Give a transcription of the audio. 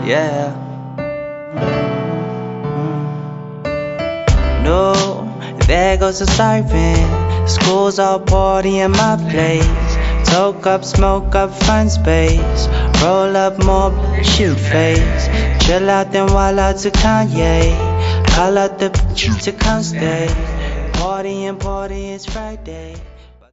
yeah. No, there goes the siren. School's all party in my place. Toke up, smoke up, find space. Roll up more, shoot face. Chill out then wild out to Kanye. Call out the to come stay. Party and party, it's Friday.